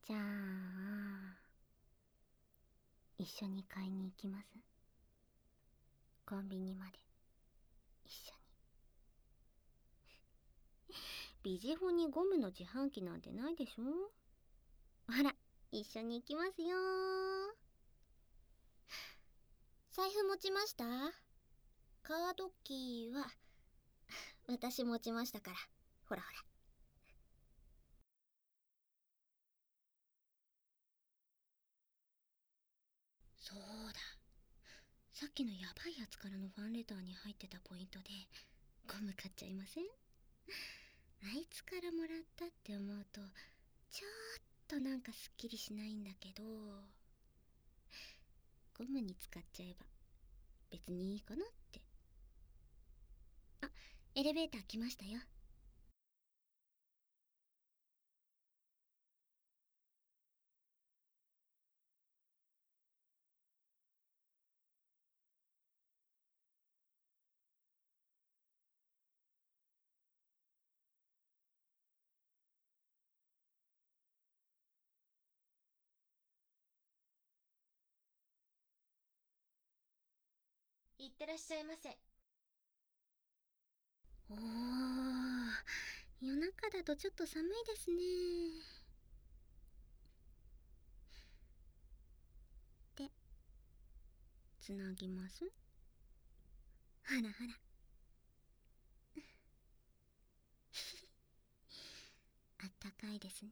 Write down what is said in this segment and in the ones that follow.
じゃあ一緒に買いに行きます。コンビニまで一緒に。ビジホにゴムの自販機なんてないでしょ。ほら、一緒に行きますよ。財布持ちました？カードキーは私持ちましたから。ほらほら。そうだ、さっきのヤバいやつからのファンレターに入ってたポイントでゴム買っちゃいません？あいつからもらったって思うとちょっとなんかすっきりしないんだけど、ゴムに使っちゃえば別にいいかなって。あ、エレベーター来ましたよ。 いってらっしゃいませ。 おー、夜中だとちょっと寒いですね。で、つなぎます。ほらほら。あったかいですね。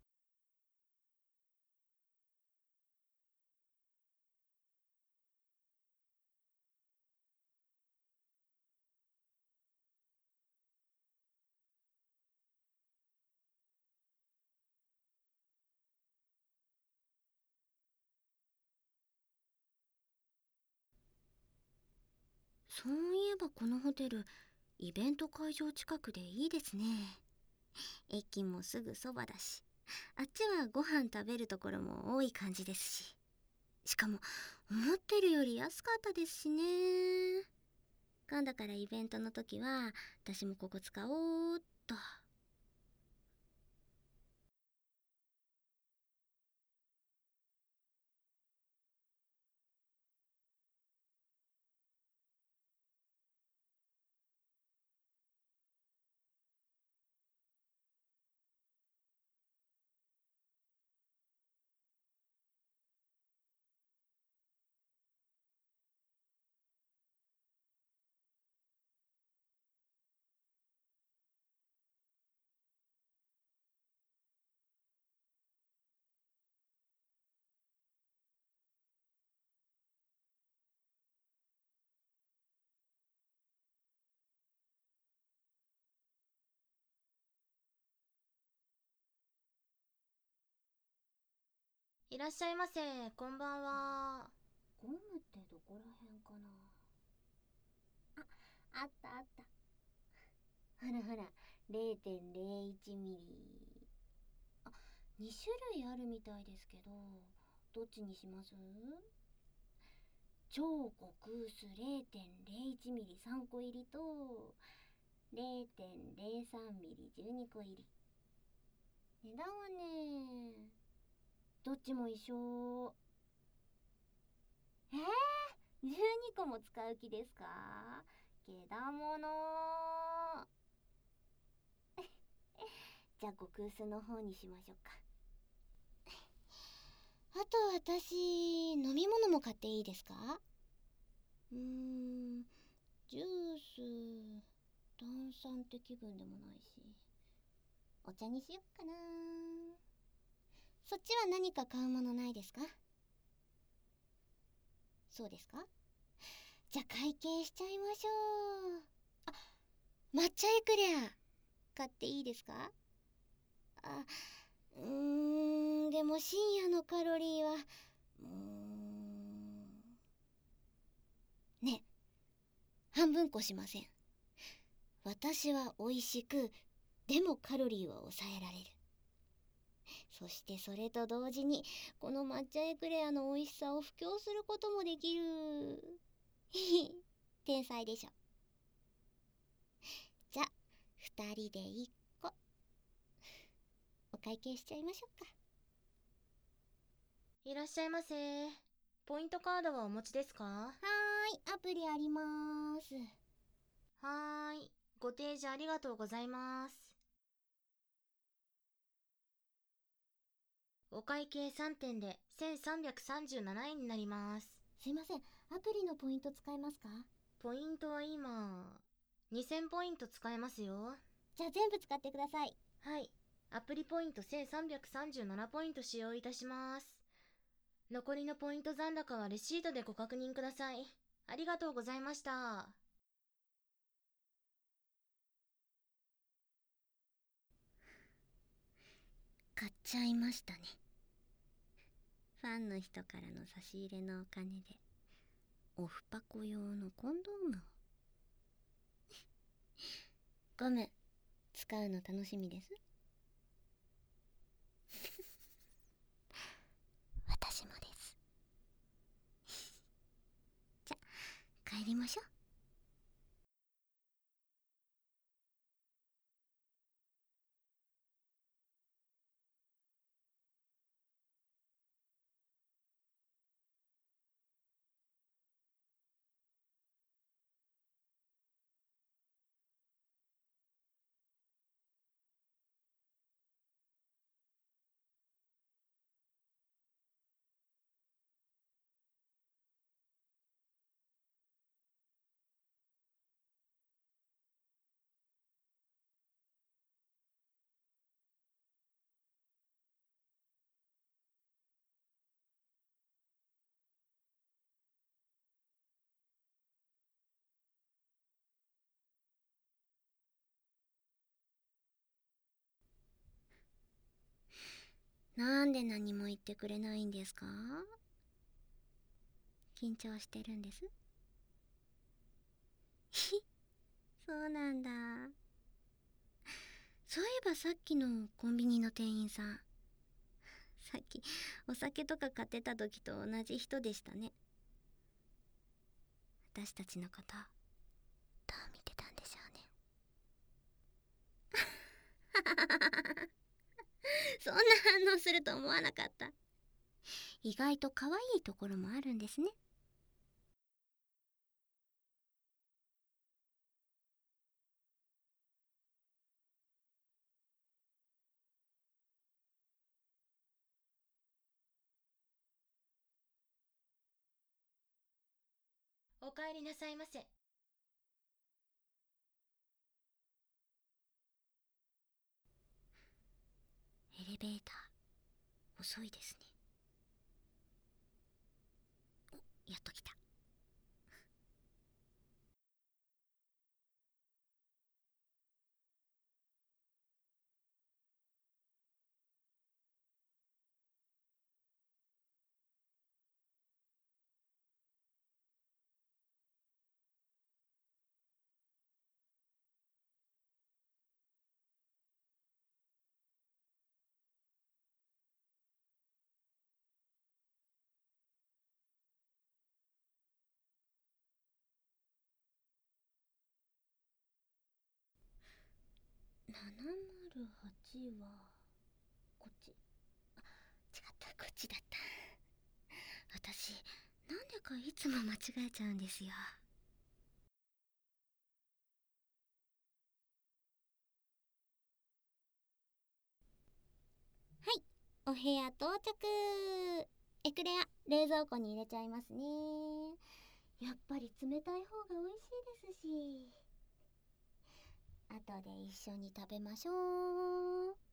そういえばこのホテルイベント会場近くでいいですね。駅もすぐそばだし、あっちはご飯食べるところも多い感じですし、しかも思ってるより安かったですしね。今度からイベントの時は私もここ使おうっと。 いらっしゃいませ。こんばんは。 ゴムってどこら辺かな。あったあった。ほらほら、0.01ミリ。あ、2種類あるみたいですけど、どっちにします？超極薄0.01ミリ3個入りと0.03ミリ12個入り。値段はね、どっちも一緒。12個も使う気ですか？けだもの。じゃあ極薄の方にしましょうか。あと私、飲み物も買っていいですか？ジュース、炭酸って気分でもないし、お茶にしよっかな。そっちは何か買うものないですか？そうですか？じゃあ会計しちゃいましょう。あ、抹茶エクレア買っていいですか？あ、でも深夜のカロリーはね、半分こしません？私は美味しく、でもカロリーは抑えられる。そしてそれと同時にこの抹茶エクレアの美味しさを布教することもできる。天才でしょ。じゃあ2人で1個お会計しちゃいましょうか。 いらっしゃいませ。ポイントカードはお持ちですか？ はーい、アプリありまーす。 はーい。ご提示ありがとうございます。お会計3点で1337円になります。 すいません、アプリのポイント使えますか？ ポイントは今、2000ポイント使えますよ。 じゃあ全部使ってください。 はい。アプリポイント1337ポイント使用いたします。残りのポイント残高はレシートでご確認ください。ありがとうございました。 買っちゃいましたね。ファンの人からの差し入れのお金でオフパコ用のコンドームを。ごめん、使うの楽しみです。私もです。じゃ、帰りましょう。なんで何も言ってくれないんですか？緊張してるんです。そうなんだ。そういえばさっきのコンビニの店員さん、さっきお酒とか買ってた時と同じ人でしたね。私たちのことどう見てたんでしょうね。そんな反応すると思わなかった。意外と可愛いところもあるんですね。 お帰りなさいませ。 エレベーター遅いですね。お、やっと来た。708はこっち。あ、違った、こっちだった。私なんでかいつも間違えちゃうんですよ。はい、お部屋到着。エクレア冷蔵庫に入れちゃいますね。やっぱり冷たい方が美味しいですし、後で一緒に食べましょう。